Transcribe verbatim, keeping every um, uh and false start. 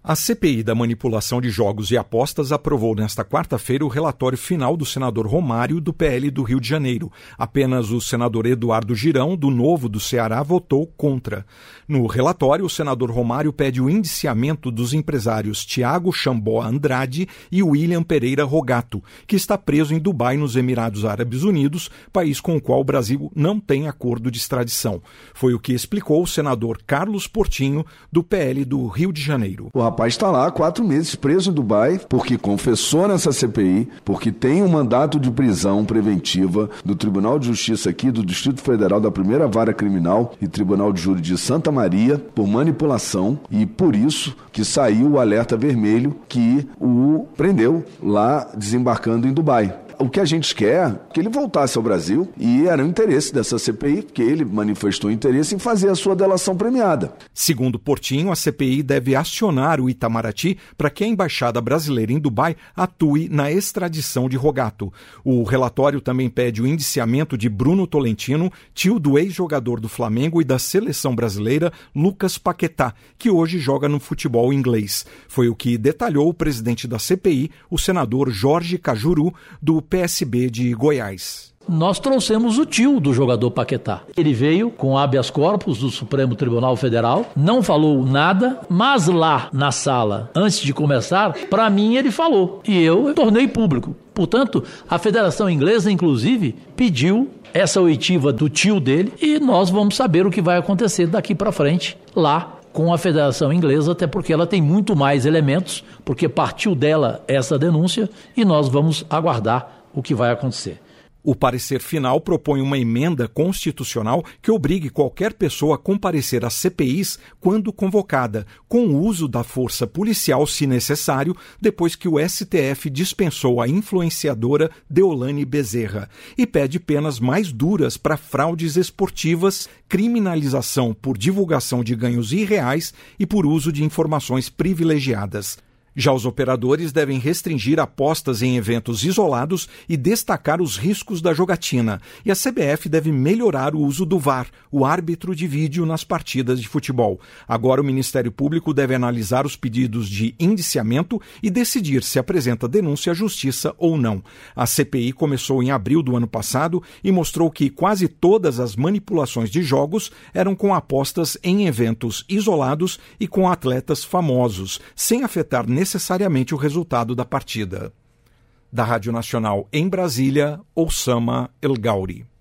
A C P I da manipulação de jogos e apostas aprovou nesta quarta-feira o relatório final do senador Romário, do P L do Rio de Janeiro. Apenas o senador Eduardo Girão, do Novo do Ceará, votou contra. No relatório, o senador Romário pede o indiciamento dos empresários Tiago Chambó Andrade e William Pereira Rogato, que está preso em Dubai, nos Emirados Árabes Unidos, país com o qual o Brasil não tem acordo de extradição. Foi o que explicou o senador Carlos Portinho, do P L do Rio de Janeiro. O rapaz está lá há quatro meses preso em Dubai porque confessou nessa C P I, porque tem um mandato de prisão preventiva do Tribunal de Justiça aqui do Distrito Federal, da Primeira Vara Criminal e Tribunal de Júri de Santa Maria, por manipulação, e por isso que saiu o alerta vermelho que o prendeu lá desembarcando em Dubai. O que a gente quer é que ele voltasse ao Brasil, e era o interesse dessa C P I, porque ele manifestou interesse em fazer a sua delação premiada. Segundo Portinho, a C P I deve acionar o Itamaraty para que a Embaixada Brasileira em Dubai atue na extradição de Rogato. O relatório também pede o indiciamento de Bruno Tolentino, tio do ex-jogador do Flamengo e da seleção brasileira, Lucas Paquetá, que hoje joga no futebol inglês. Foi o que detalhou o presidente da C P I, o senador Jorge Cajuru, do P S B de Goiás. Nós trouxemos o tio do jogador Paquetá. Ele veio com habeas corpus do Supremo Tribunal Federal, não falou nada, mas lá na sala, antes de começar, para mim ele falou. E eu tornei público. Portanto, a Federação Inglesa, inclusive, pediu essa oitiva do tio dele, e nós vamos saber o que vai acontecer daqui para frente, lá com a Federação Inglesa, até porque ela tem muito mais elementos, porque partiu dela essa denúncia, e nós vamos aguardar o que vai acontecer. O parecer final propõe uma emenda constitucional que obrigue qualquer pessoa a comparecer às C P Is quando convocada, com o uso da força policial se necessário, depois que o S T F dispensou a influenciadora Deolane Bezerra, e pede penas mais duras para fraudes esportivas, criminalização por divulgação de ganhos irreais e por uso de informações privilegiadas. Já os operadores devem restringir apostas em eventos isolados e destacar os riscos da jogatina. E a C B F deve melhorar o uso do V A R, o árbitro de vídeo, nas partidas de futebol. Agora o Ministério Público deve analisar os pedidos de indiciamento e decidir se apresenta denúncia à Justiça ou não. A C P I começou em abril do ano passado e mostrou que quase todas as manipulações de jogos eram com apostas em eventos isolados e com atletas famosos, sem afetar necessariamente o resultado da partida. Da Rádio Nacional em Brasília, Oussama El Gauri.